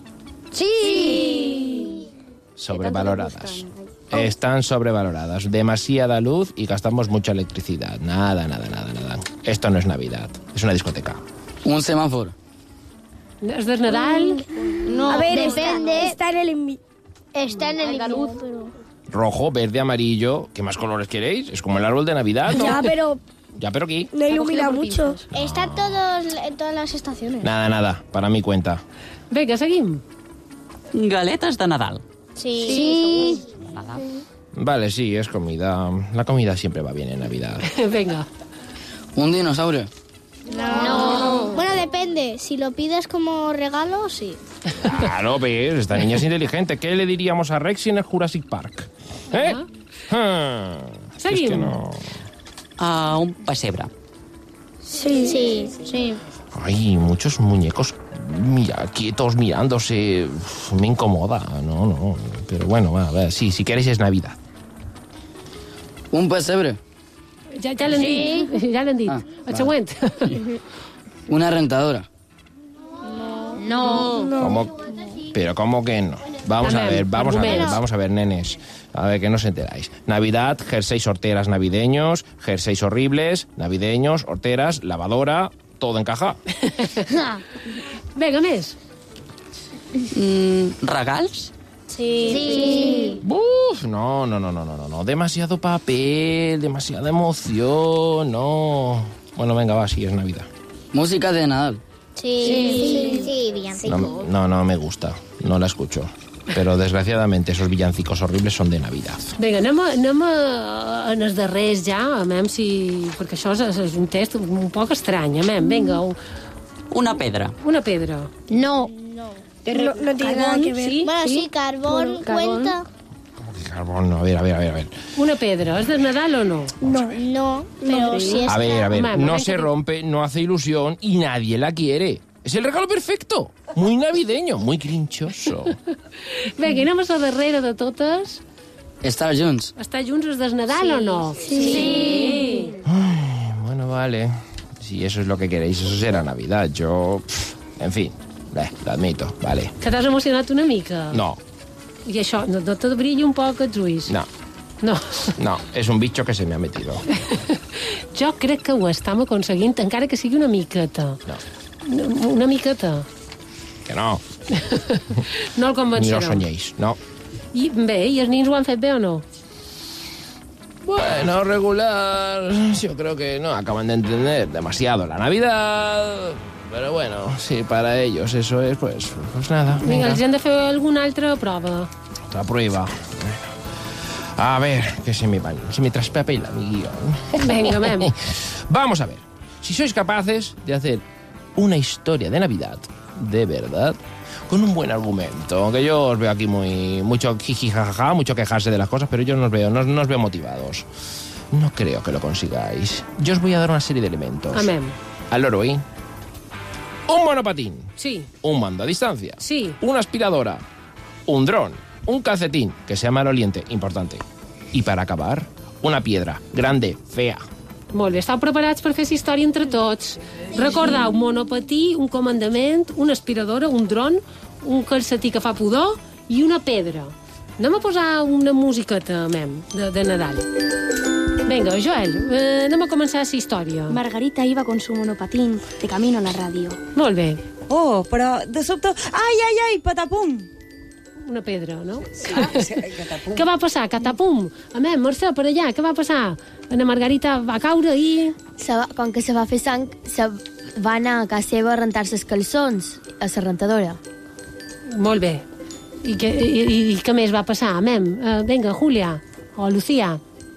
Sí. Sobrevaloradas. Están sobrevaloradas. Demasiada luz y gastamos mucha electricidad. Nada. Esto no es Navidad. Es una discoteca. Un semáforo. ¿Es del Nadal? No, A ver, depende. está en el invierno. Está en el invierno, pero... Rojo, verde, amarillo. ¿Qué más colores queréis? Es como el árbol de Navidad, ¿no? Ya, pero aquí. no ilumina mucho. Está en todas las estaciones. Nada. Para mi cuenta. Vinga, seguim. Galetes de Nadal. Sí. Nadal. Vale, sí, es comida. La comida siempre va bien en Navidad. Venga. Un dinosaurio. No. Bueno, depende. Si lo pides como regalo, sí. Claro, ves, esta niña es inteligente. ¿Qué le diríamos a Rex en el Jurassic Park? ¿Eh? Seguim. Es que no... Un pessebre. Sí. Ay, muchos muñecos quietos mirándose. Uf, me incomoda. No. Pero bueno, va, sí, si queréis es Navidad. Un pessebre. Ja l'hem dit. Ja l'hem dit. El següent. Una rentadora. No. Pero ¿cómo que no? Vamos a ver, nenes. A ver, que no os enteráis. Navidad, jerseys horteras navideños, jerseys horribles, navideños, horteras, lavadora, todo encaja. Vinga, més. Regals? Sí. Uf, no. Demasiado papel, demasiada emoción, no. Bueno, venga, va, sí, es Navidad. Música de Nadal. Sí, villancico. No me gusta, no la escucho. Però, desgraciadamente, esos villancicos horribles son de Navidad. Vinga, anem en els darrers ja, si... perquè això és un test un poc estrany. Vinga. Una pedra. Una pedra. No. No tiene nada que ver. Sí, bueno, sí, carbón cuenta. ¿Cómo que carbón? No, a ver. Una pedra, ¿es de Nadal o no? No, pero sí es... A ver, Mamá, no se rompe, no hace ilusión y nadie la quiere. Es el regalo perfecto. Muy navideño, muy grinchoso. Vinga, anem a la darrera de totes. Estar junts. Estar junts és de Nadal o no? Sí. Ay, bueno, vale. si eso es lo que queréis, eso será Navidad. Yo, en fin, lo admito, vale. Que t'has emocionat una mica? No. I això, no te brilla un poc els ulls? No. No. No, és un bicho que se me ha metido. Jo crec que ho estem aconseguint, encara que sigui una miqueta. No. Una miqueta. Que no. No el convencereu. Ni lo soñéis, no. I bé, i els nins ho han fet bé o no? Bueno, regular. Yo creo que no acaban de entender demasiado la Navidad. Pero bueno, si para ellos eso es, pues nada. Vinga, els hem de fer alguna altra prova. Otra prueba. A ver, que se me traspapela mi guión. Venga, ven. Vamos a ver. Si sois capaces de hacer una historia de Navidad, de verdad, con un buen argumento. Aunque yo os veo aquí mucho jiji, jajaja, mucho quejarse de las cosas, pero yo no os veo motivados. No creo que lo consigáis. Yo os voy a dar una serie de elementos. Amén. Al loro, ¿eh? Un monopatín. Sí. Un mando a distancia. Sí. Una aspiradora. Un dron. Un calcetín, que sea maloliente, importante. Y para acabar, una piedra, grande, fea. Molt bé, estàu preparats per fer aquesta història entre tots. Recordeu, un monopatí, un comandament, una aspiradora, un dron, un calcetí que fa pudor i una pedra. Anem a posar una musiqueta, mem, de Nadal. Venga, Joel, anem a començar la història. Margarita iba con su monopatín de camino a la radio. Molt bé. Oh, però de sobte... Ai, patapum! Una pedra, no? Sí, catapum. Què va passar? Catapum! Amén, Mercè, per allà, què va passar? Ana Margarita va caure i... Com que se va fer sang, se va anar a casa seva a rentar-se els calçons, a la rentadora. Molt bé. I què més va passar? Amén. Venga, Julia o Lucía.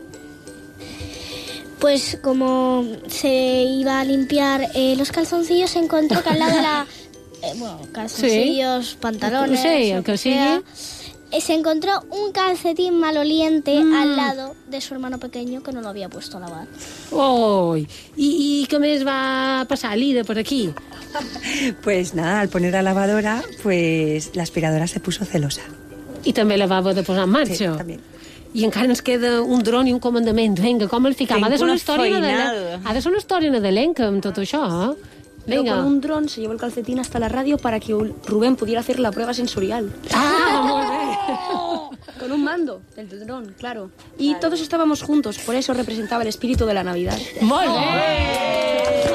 Pues como se iba a limpiar los calzoncillos, se encontró que al lado de la... calzoncillos, sí. Pantalones... Sí, el que sigui. Se encontró un calcetín maloliente al lado de su hermano pequeño que no lo había puesto a lavar. Oh, ¿y qué més va pasar, Lida, por aquí? Pues nada, al poner la lavadora, pues la aspiradora se puso celosa. I també la va haver de posar en marxa. Sí, també. I encara ens queda un dron i un comandament. Vinga, com el ficam? Ha de ser una història nadalenca amb tot això, eh? Venga. Con un dron se llevó el calcetín hasta la radio para que Rubén pudiera hacer la prueba sensorial. ¡Ah, muy bien! Con un mando del dron, claro. Y todos estábamos juntos, por eso representaba el espíritu de la Navidad. ¡Muy bien!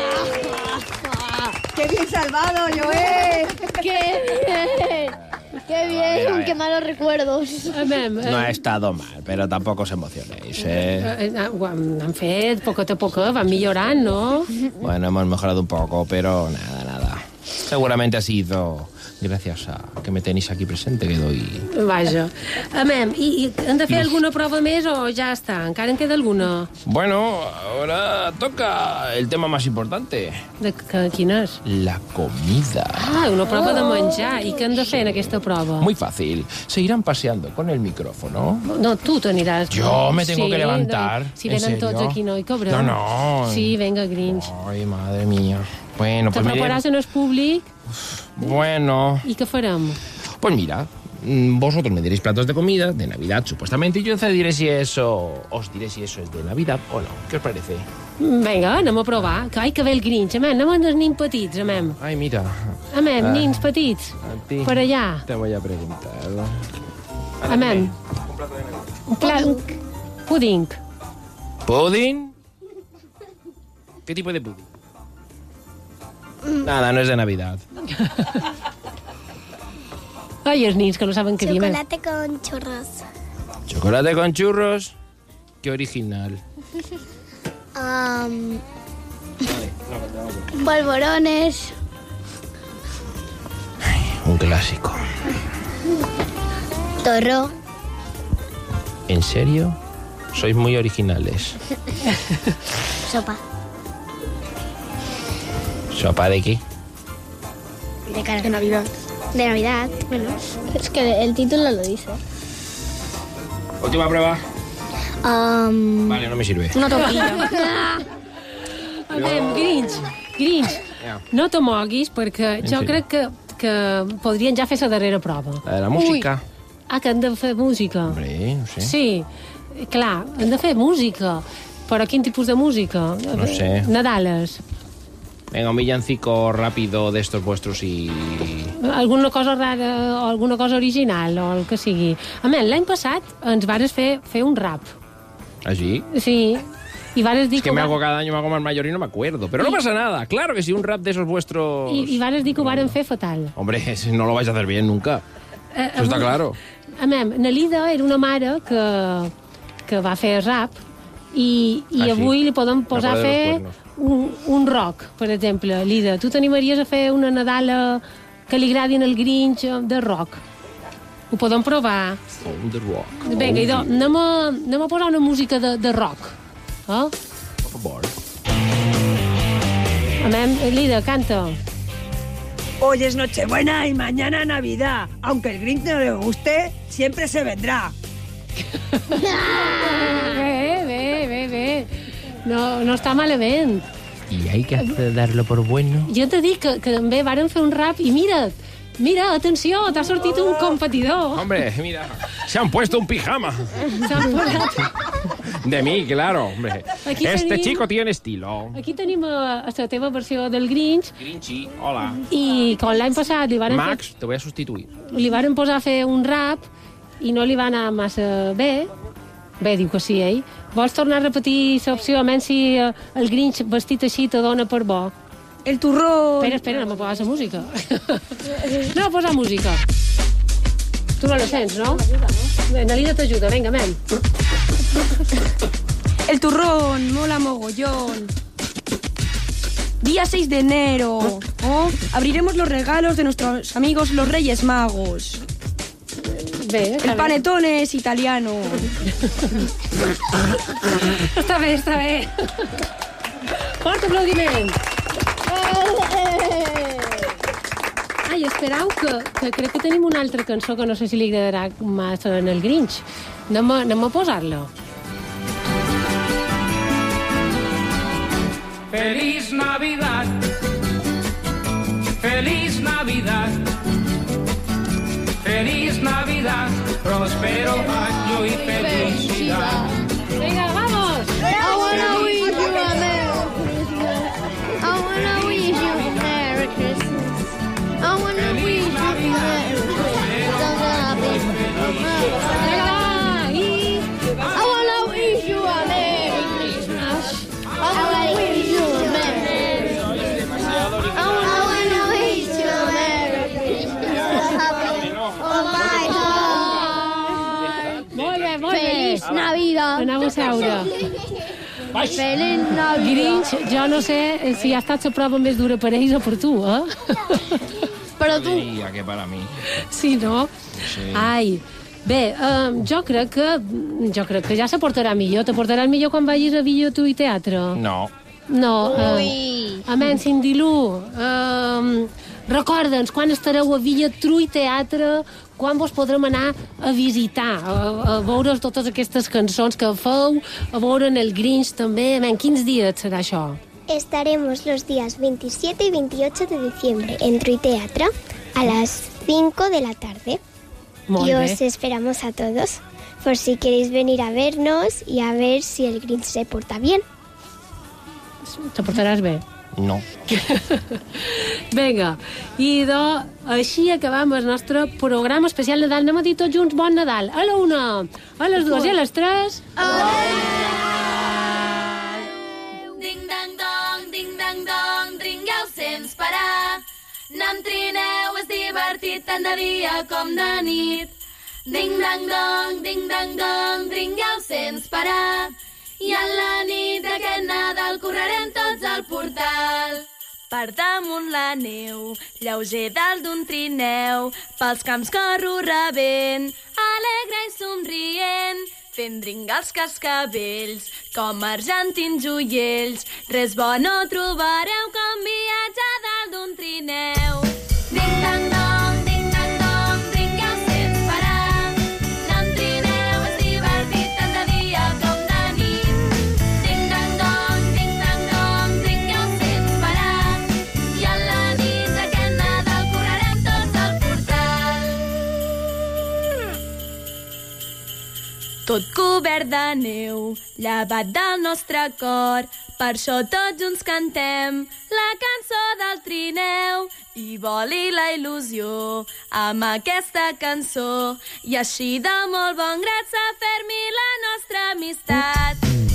¡Qué bien salvado, Joel! ¡Qué bien! ¡Qué bien! ¡Qué malos recuerdos! No ha estado mal, pero tampoco os emocionéis, Han fet poquet a poquet, van millorant, ¿no? Bueno, hemos mejorado un poco, pero nada. Seguramente ha sido gracias a que me tenéis aquí presente que doy... Vaja. Amem, i hem de fer alguna prova més o ja està? Encara en queda alguna? Bueno, ahora toca el tema más importante. Quin és? La comida. Una prova de menjar. I què hem de fer en aquesta prova? Muy fácil. Se irán paseando con el micrófono. No, tú te aniràs. Yo me tengo que levantar. Si venen tots aquí, no hi cabrem. No. Sí, venga, Grinch. Ay, madre mía. Bueno, pues te prepararàs en el públic? Bueno. ¿Y qué farem? Pues mira, vosotros me diréis platos de comida, de Navidad, supuestamente, y yo os diré si eso es de Navidad o no. ¿Qué os parece? Vinga, anem a provar. Ai, que bé el Grinch. Anem amb els nins petits, amem. Ai, mira. Nins petits. Per allà. Te voy a preguntar. Amem. Un puding. ¿Puding? ¿Qué tipo de puding? Nada, no es de Navidad. Ai, els nins que no saben què dir. Chocolate con churros. ¿Chocolate con churros? Qué original. Polvorones. Un clásico. Torro. ¿En serio? Sois muy originales. Sopa. ¿Sopa de qué? De Navidad. De Navidad, bueno. Es que el título lo dice. Última prueba. Vale, no me sirve. Una tortilla. Grinch, no te moguis perquè jo crec que podrien ja fer la darrera prova. La de la música. Que hem de fer música. Hombre, no sé. Sí, clar, hem de fer música. Però quin tipus de música? No sé. Nadales. Venga, un villancico rápido de estos vuestros i... Alguna cosa rara o alguna cosa original o el que sigui. L'any passat ens vares fer un rap. ¿Ah, sí? Sí. Y vares dir es que me hago cada año, me hago más mayor y no me acuerdo. Pero no pasa nada. Claro que sí, un rap de esos vuestros... Y vares dir que ho varen fer fatal. Hombre, no lo vais a hacer bien nunca. Eso está claro. Na Lida era una mare que va fer rap i avui li podem posar a fer un rock, per exemple. Lida, tu t'animaries a fer una Nadala que li agradi en el Grinch de rock? Ho podem provar? De rock. Vinga, idò, anem a posar una música de rock. Por favor. Lida, canta. Hoy es Nochebuena y mañana Navidad. Aunque el Grinch no le guste, siempre se vendrá. Bé. No està malament. Y hay que darlo por bueno. Jo t'he dit que també varen fer un rap i mira, atenció, t'ha sortit un competidor. Hombre, mira, se han puesto un pijama. De mí, claro, hombre. Chico tiene estilo. Aquí tenim la teva versió del Grinch. Grinchy, hola. I com l'any passat li varen... Max, te voy a sustituir. Li varen posar a fer un rap i no li va anar massa bé. Bé, diu que sí, Vols tornar a repetir l'opció, almenys si el Grinch vestit així te dona per bo? El turrón. Espera, no me posar la música. No me posar música. Tu no lo sents, ¿no? Nalida t'ajuda, venga, ven. El turrón, mola mogollón. Día 6 de enero. Abriremos los regalos de nuestros amigos los Reyes Magos. El panetone es italiano. Està bé. Fort aplaudiment. Ai, esperau que crec que tenim una altra cançó que no sé si li agradarà massa en el Grinch. Anem a posar-la. Feliz Navidad, feliz Navidad, feliz Navidad, próspero año y felicidad. Venga, vamos. I wanna wish you a Merry Christmas. I wanna wish you a Merry Christmas. I wanna wish you a Merry Christmas. I wanna wish you a Merry Christmas. I wanna wish you a Merry Christmas. I wanna wish you a Merry Christmas. Oh my God. Molt bé. Feliç Navidad. Aneu a seure. Feliç Navidad. Grinch, jo no sé si ha estat la prova més dura per ells o per tu, Però tu... Diria que para mí. Sí, no? Sí. Ai, bé, jo crec que ja se portarà millor. Te portaràs millor quan vagis a Villo Tu i Teatre? No. No. Amén, Cindy-Lou, recorda'ns quan estareu a Villo Tu i Teatre, quan vos podrem anar a visitar, a veure totes aquestes cançons que feu, a veure el Grinch també. Amén, quins dies serà això? Estaremos los días 27 y 28 de diciembre en Trui Teatre a las 5 de la tarde. Y os esperamos a todos, por si queréis venir a vernos y a ver si el Grinch se porta bien. Te portaràs bé? No. Vinga, i així acabam el nostre programa especial Nadal. Anem a dir tots junts bon Nadal. A la 1, a les 2 i a les 3. Ding-dang-dong, dringueu sense parar. N'entrineu, és divertit tant de dia com de nit. Ding-dang-dong, dringueu sense parar. I a la nit d'aquest Nadal correrem tots al portal. Per damunt la neu, lleuger dalt d'un trineu, pels camps corro rebent, alegre i somrient, fent dringar els cascavells, com argentins uiells. Res bo no trobareu com viatjar dalt d'un trineu. Ding-dang-dong, dringueu sense parar. N'entrineu, és divertit tant de dia com de nit. Ding-dang-dong, dringueu sense parar. I a la nit d'aquest Nadal correrem tots al portal. Tot cobert de neu, llevat del nostre cor, Per això tots junts cantem la cançó del trineu i voli la il·lusió amb aquesta cançó. I així de molt bon grat s'afermi la nostra amistat.